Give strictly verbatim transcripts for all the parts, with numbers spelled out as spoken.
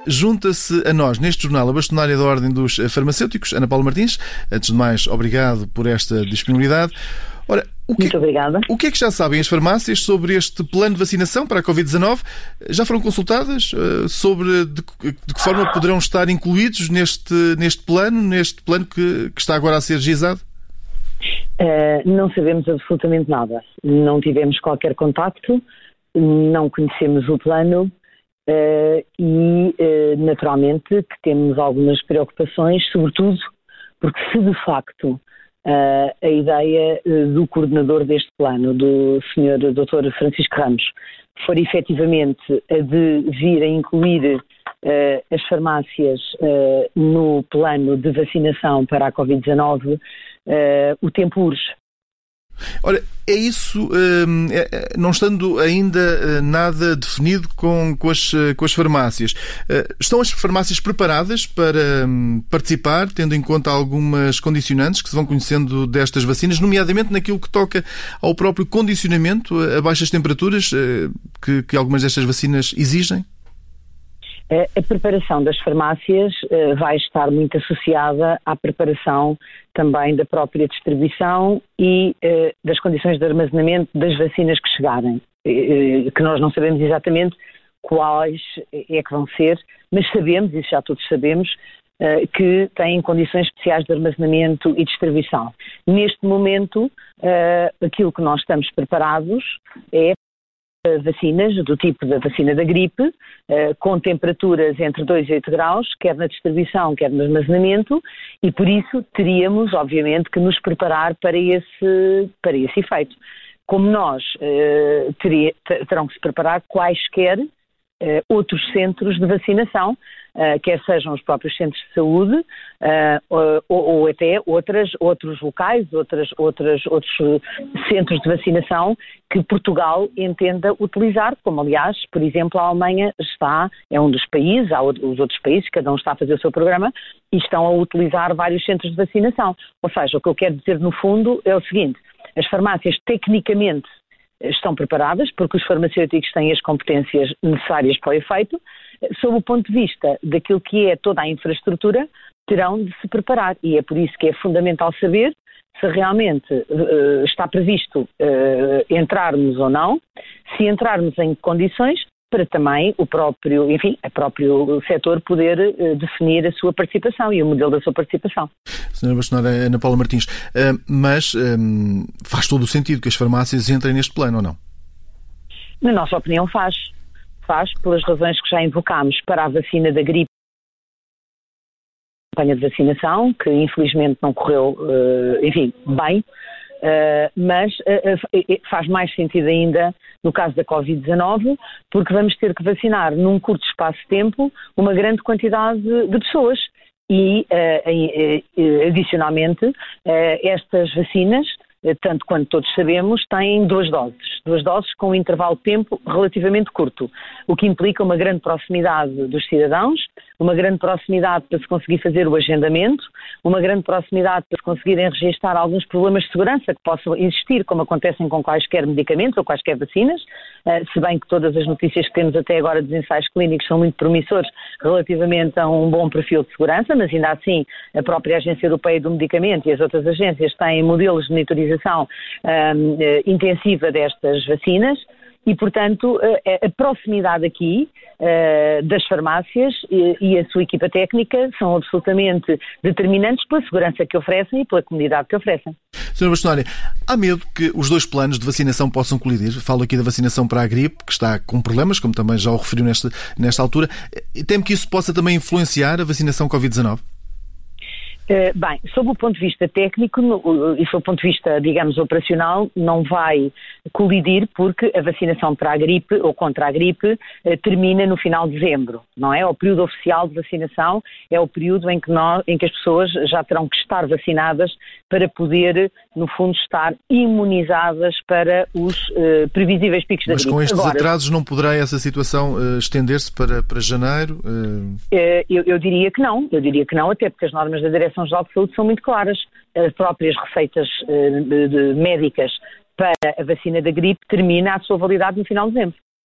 junta-se a nós neste jornal a bastonária da Ordem dos Farmacêuticos, Ana Paula Martins. Antes de mais, obrigado por esta disponibilidade. Ora, o que, Muito obrigada. O que é que já sabem as farmácias sobre este plano de vacinação para a covid dezanove? Já foram consultadas uh, sobre de, de que forma poderão estar incluídos neste, neste plano, neste plano que, que está agora a ser gizado? Uh, não sabemos absolutamente nada. Não tivemos qualquer contacto, não conhecemos o plano uh, e, uh, naturalmente, que temos algumas preocupações, sobretudo porque se de facto Uh, a ideia uh, do coordenador deste plano, do senhor doutor Francisco Ramos, for efetivamente a de vir a incluir uh, as farmácias uh, no plano de vacinação para a covid dezanove, uh, o tempo urge. Ora, é isso, é, não estando ainda nada definido com, com, as, com as farmácias. Estão as farmácias preparadas para participar, tendo em conta algumas condicionantes que se vão conhecendo destas vacinas, nomeadamente naquilo que toca ao próprio condicionamento a baixas temperaturas que, que algumas destas vacinas exigem? A preparação das farmácias uh, vai estar muito associada à preparação também da própria distribuição e uh, das condições de armazenamento das vacinas que chegarem, uh, que nós não sabemos exatamente quais é que vão ser, mas sabemos, isso já todos sabemos, uh, que têm condições especiais de armazenamento e distribuição. Neste momento, uh, aquilo que nós estamos preparados é vacinas do tipo da vacina da gripe, eh, com temperaturas entre dois e oito graus, quer na distribuição, quer no armazenamento, e por isso teríamos, obviamente, que nos preparar para esse, para esse efeito. Como nós, eh, teria, terão que se preparar quaisquer eh, outros centros de vacinação, Uh, quer sejam os próprios centros de saúde uh, ou, ou até outras, outros locais, outras, outras, outros centros de vacinação que Portugal entenda utilizar, como aliás, por exemplo, a Alemanha está, é um dos países, há os outros países, cada um está a fazer o seu programa e estão a utilizar vários centros de vacinação. Ou seja, o que eu quero dizer no fundo é o seguinte, as farmácias tecnicamente estão preparadas, porque os farmacêuticos têm as competências necessárias para o efeito. Sob o ponto de vista daquilo que é toda a infraestrutura, terão de se preparar. E é por isso que é fundamental saber se realmente uh, está previsto uh, entrarmos ou não, se entrarmos em condições para também o próprio, enfim, o próprio setor poder uh, definir a sua participação e o modelo da sua participação. Senhora Bastonária Ana Paula Martins, uh, mas um, faz todo o sentido que as farmácias entrem neste plano ou não? Na nossa opinião faz. Faz, pelas razões que já invocámos para a vacina da gripe, a campanha de vacinação, que infelizmente não correu, uh, enfim, bem, uh, mas uh, faz mais sentido ainda no caso da covid dezanove, porque vamos ter que vacinar num curto espaço de tempo uma grande quantidade de, de pessoas. E, uh, uh, adicionalmente, uh, estas vacinas, tanto quanto todos sabemos, têm duas doses. Duas doses com um intervalo de tempo relativamente curto, o que implica uma grande proximidade dos cidadãos, uma grande proximidade para se conseguir fazer o agendamento, uma grande proximidade para se conseguirem registar alguns problemas de segurança que possam existir, como acontecem com quaisquer medicamentos ou quaisquer vacinas, se bem que todas as notícias que temos até agora dos ensaios clínicos são muito promissores relativamente a um bom perfil de segurança, mas ainda assim a própria Agência Europeia do Medicamento e as outras agências têm modelos de monitorização um, intensiva destas vacinas e, portanto, a, a proximidade aqui uh, das farmácias e, e a sua equipa técnica são absolutamente determinantes pela segurança que oferecem e pela comunidade que oferecem. senhora Bastonária, há medo que os dois planos de vacinação possam colidir? Falo aqui da vacinação para a gripe, que está com problemas, como também já o referiu nesta, nesta altura. Temo que isso possa também influenciar a vacinação covid dezanove? Uh, bem, sob o ponto de vista técnico no, e sob o ponto de vista, digamos, operacional, não vai colidir porque a vacinação para a gripe ou contra a gripe uh, termina no final de dezembro, não é? O período oficial de vacinação é o período em que, nós, em que as pessoas já terão que estar vacinadas para poder, no fundo, estar imunizadas para os uh, previsíveis picos da Mas gripe. Mas com estes Agora, atrasos não poderá essa situação uh, estender-se para, para janeiro? Uh... Uh, eu, eu diria que não, eu diria que não, até porque as normas da Direção-Geral de Saúde são muito claras. As próprias receitas uh, de, de médicas para a vacina da gripe termina a sua validade no final de dezembro.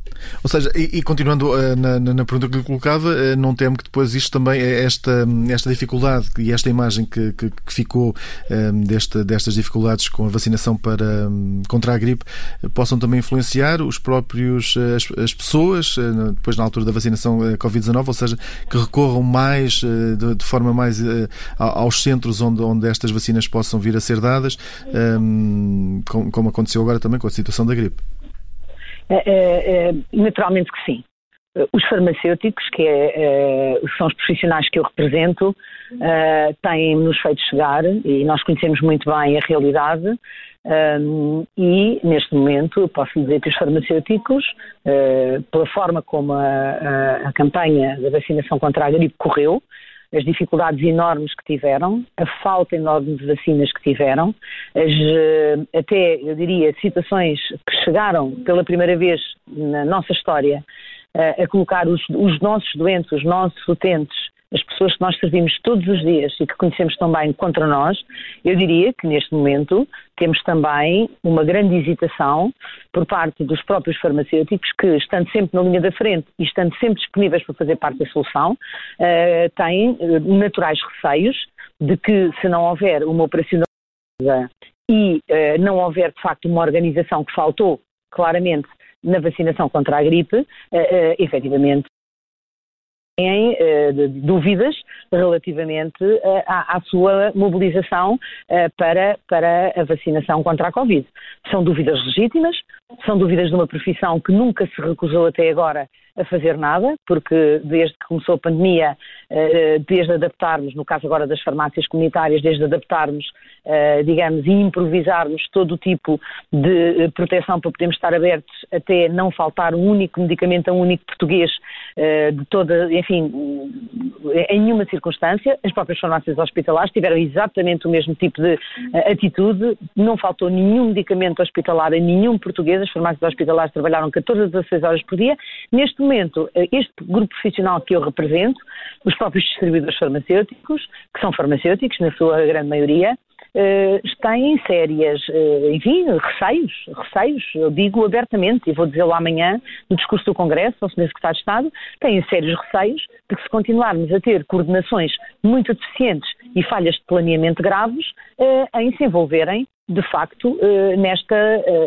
Ou seja, e, e continuando uh, na, na pergunta que lhe colocava, uh, não temo que depois isto também, esta, esta dificuldade e esta imagem que, que, que ficou uh, desta, destas dificuldades com a vacinação para, um, contra a gripe, uh, possam também influenciar os próprios, uh, as, as pessoas, uh, depois na altura da vacinação uh, covid dezanove, ou seja, que recorram mais, uh, de, de forma mais uh, aos centros onde, onde estas vacinas possam vir a ser dadas, um, como, como aconteceu agora também com a situação da gripe. É, é, é, naturalmente que sim. Os farmacêuticos, que é, é, são os profissionais que eu represento, é, têm-nos feito chegar, e nós conhecemos muito bem a realidade, é, e neste momento posso dizer que os farmacêuticos, é, pela forma como a, a, a campanha da vacinação contra a gripe correu, as dificuldades enormes que tiveram, a falta enorme de vacinas que tiveram, as, até, eu diria, situações que chegaram pela primeira vez na nossa história a, a colocar os, os nossos doentes, os nossos utentes, as pessoas que nós servimos todos os dias e que conhecemos tão bem contra nós, eu diria que neste momento temos também uma grande hesitação por parte dos próprios farmacêuticos que, estando sempre na linha da frente e estando sempre disponíveis para fazer parte da solução, uh, têm naturais receios de que, se não houver uma operacionalização e uh, não houver de facto uma organização que faltou claramente na vacinação contra a gripe, uh, uh, efetivamente têm uh, dúvidas relativamente uh, à, à sua mobilização uh, para, para a vacinação contra a Covid. São dúvidas legítimas, são dúvidas de uma profissão que nunca se recusou até agora a fazer nada, porque desde que começou a pandemia, uh, desde adaptarmos, no caso agora das farmácias comunitárias, desde adaptarmos, uh, digamos, e improvisarmos todo o tipo de uh, proteção para podermos estar abertos até não faltar um único medicamento a um único português uh, de toda, enfim, em nenhuma circunstância. As próprias farmácias hospitalares tiveram exatamente o mesmo tipo de uh, atitude, não faltou nenhum medicamento hospitalar a nenhum português, as farmácias hospitalares trabalharam catorze a dezasseis horas por dia. Neste momento, este grupo profissional que eu represento, os próprios distribuidores farmacêuticos, que são farmacêuticos, na sua grande maioria, Uh, têm sérias, uh, enfim, receios, receios, eu digo abertamente, e vou dizê-lo amanhã no discurso do Congresso, ao senhor Secretário de Estado, têm sérios receios de que, se continuarmos a ter coordenações muito deficientes e falhas de planeamento graves, uh, em se envolverem, de facto, uh, nesta... Uh,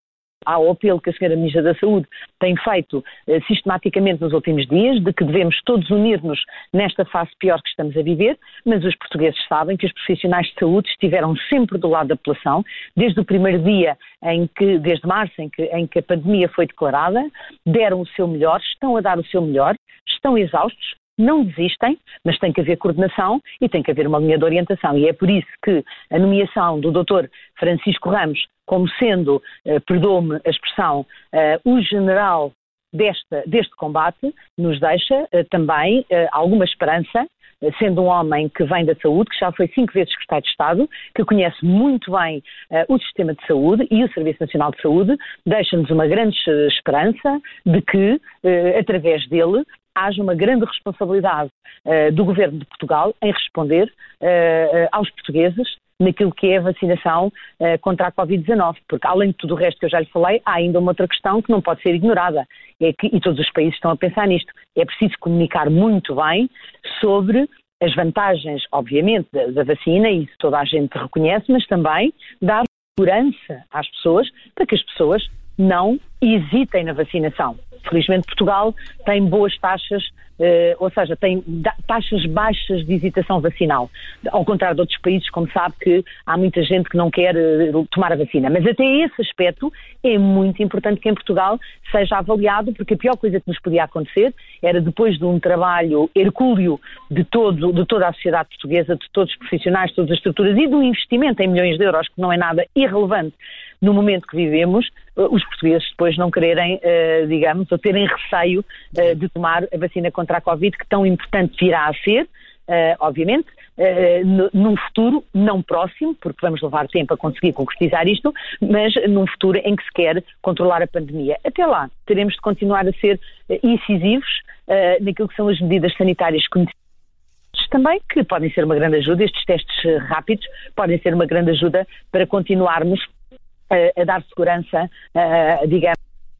ao apelo que a senhora Ministra da Saúde tem feito eh, sistematicamente nos últimos dias, de que devemos todos unir-nos nesta fase pior que estamos a viver, mas os portugueses sabem que os profissionais de saúde estiveram sempre do lado da população, desde o primeiro dia, em que, desde março, em que, em que a pandemia foi declarada, deram o seu melhor, estão a dar o seu melhor, estão exaustos, não desistem, mas tem que haver coordenação e tem que haver uma linha de orientação. E é por isso que a nomeação do doutor Francisco Ramos, como sendo, eh, perdoe-me a expressão, eh, o general desta, deste combate, nos deixa eh, também eh, alguma esperança, eh, sendo um homem que vem da saúde, que já foi cinco vezes secretário de Estado, que conhece muito bem eh, o sistema de saúde e o Serviço Nacional de Saúde, deixa-nos uma grande esperança de que, eh, através dele, haja uma grande responsabilidade uh, do Governo de Portugal em responder uh, uh, aos portugueses naquilo que é a vacinação uh, contra a covid dezanove, porque além de tudo o resto que eu já lhe falei, há ainda uma outra questão que não pode ser ignorada, é que, e todos os países estão a pensar nisto, é preciso comunicar muito bem sobre as vantagens, obviamente, da, da vacina, e isso toda a gente reconhece, mas também dar segurança às pessoas, para que as pessoas não hesitem na vacinação. Felizmente Portugal tem boas taxas, eh, ou seja, tem taxas baixas de hesitação vacinal, ao contrário de outros países, como sabe, que há muita gente que não quer eh, tomar a vacina. Mas até esse aspecto é muito importante que em Portugal seja avaliado, porque a pior coisa que nos podia acontecer era, depois de um trabalho hercúleo de, todo, de toda a sociedade portuguesa, de todos os profissionais, de todas as estruturas e do investimento em milhões de euros, que não é nada irrelevante no momento que vivemos, os portugueses depois não quererem, uh, digamos, ou terem receio uh, de tomar a vacina contra a Covid, que tão importante virá a ser, uh, obviamente, uh, num futuro não próximo, porque vamos levar tempo a conseguir concretizar isto, mas num futuro em que se quer controlar a pandemia. Até lá, teremos de continuar a ser uh, incisivos uh, naquilo que são as medidas sanitárias conhecidas também, que podem ser uma grande ajuda. Estes testes uh, rápidos podem ser uma grande ajuda para continuarmos a, a dar segurança, uh, digamos,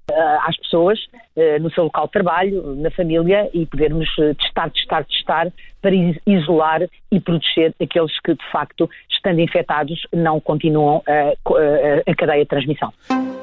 às pessoas no seu local de trabalho, na família, e podermos testar, testar, testar para isolar e proteger aqueles que, de facto, estando infectados, não continuam a, a, a cadeia de transmissão.